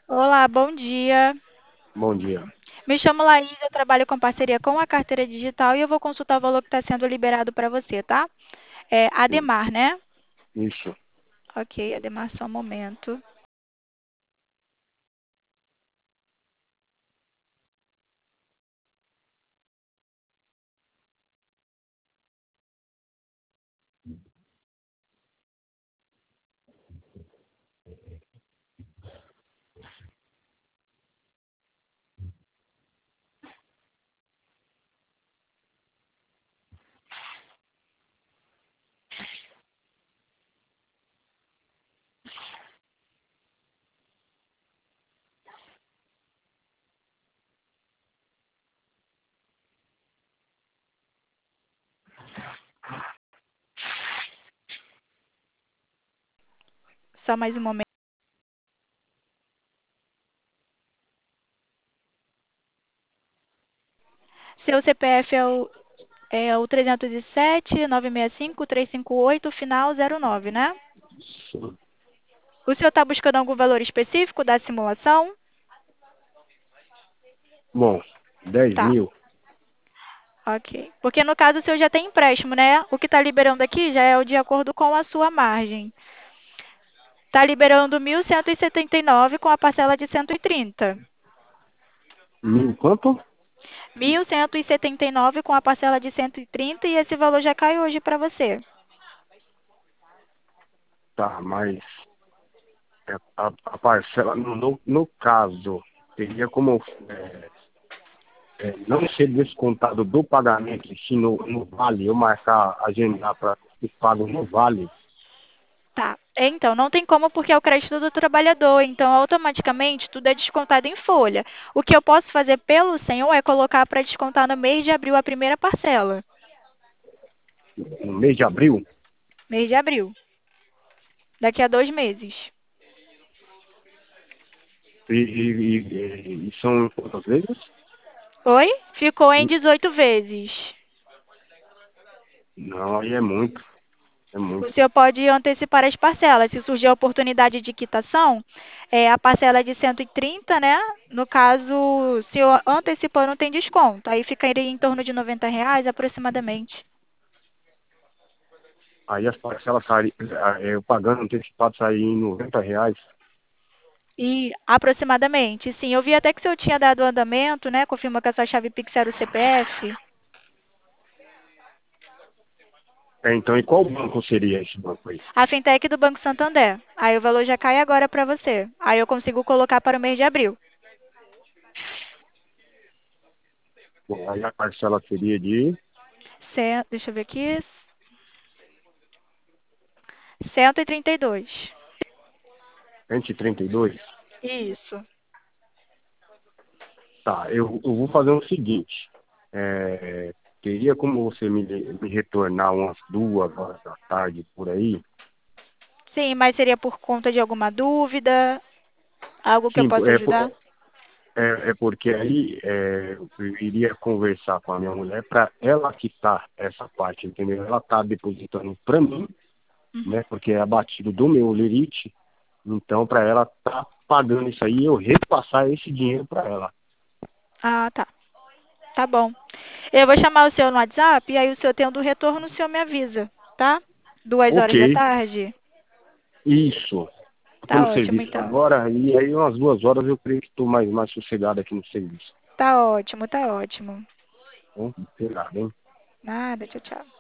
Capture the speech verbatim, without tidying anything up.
Olá, bom dia. Bom dia. Me chamo Laís, eu trabalho com parceria com a carteira digital e eu vou consultar o valor que está sendo liberado para você, tá? É Sim, Ademar, né? isso. Ok, Ademar, só um momento. Só mais um momento. Seu C P F é o, é o trezentos e sete, novecentos e sessenta e cinco, trezentos e cinquenta e oito, final zero nove, né? Sim. O senhor está buscando algum valor específico da simulação? Bom, dez Tá, mil. ok. Porque no caso o senhor já tem empréstimo, né? O que está liberando aqui já é o de acordo com a sua margem. Está liberando mil cento e setenta e nove com a parcela de cento e trinta. Mil quanto? mil cento e setenta e nove com a parcela de cento e trinta e esse valor já cai hoje para você. Tá, mas é, a, a parcela, no, no, no caso, teria como é, é, não ser descontado do pagamento, se no, no vale, eu marcar, agendar para que pago no vale. Tá. Então, não tem como porque é o crédito do trabalhador. Então, automaticamente, tudo é descontado em folha. O que eu posso fazer pelo senhor é colocar para descontar no mês de abril a primeira parcela. No mês de abril. Mês de abril. Daqui a dois meses. E, e, e, e são quantas vezes? Oi? Ficou em dezoito vezes. Não, aí é muito. É O muito. senhor pode antecipar as parcelas. Se surgir a oportunidade de quitação, é, a parcela é de cento e trinta, né? No caso, se eu antecipando, tem desconto. Aí ficaria em torno de noventa reais aproximadamente. Aí as parcelas saem, eu pagando antecipado sair em noventa reais. E aproximadamente, sim. Eu vi até que o senhor tinha dado o andamento, né? Confirma que a sua chave Pix era o C P F. É, então, e qual banco seria esse banco aí? A Fintech do Banco Santander. Aí o valor já cai agora para você. Aí eu consigo colocar para o mês de abril. Bom, aí a parcela seria de Cem- Deixa eu ver aqui. cento e trinta e dois. cento e trinta e dois. Isso. Tá, eu, eu vou fazer o seguinte. É, teria como você me, me retornar umas duas horas da tarde por aí? Sim, mas seria por conta de alguma dúvida? Algo que eu Sim, possa é, po- ajudar? é, é porque aí é, eu iria conversar com a minha mulher para ela quitar essa parte, entendeu? Ela tá depositando para mim, Uhum. né? Porque é abatido do meu lerite, então para ela tá pagando isso aí, eu repassar esse dinheiro para ela. Ah, tá. Tá bom. Eu vou chamar o senhor no WhatsApp e aí o senhor tendo o retorno, o senhor me avisa, tá? Duas Ok, horas da tarde? isso. Estou Tá no ótimo, serviço então. agora e aí umas duas horas eu creio que estou mais, mais sossegado aqui no serviço. Tá ótimo, tá ótimo. Bom, sei lá, hein? Nada, tchau, tchau.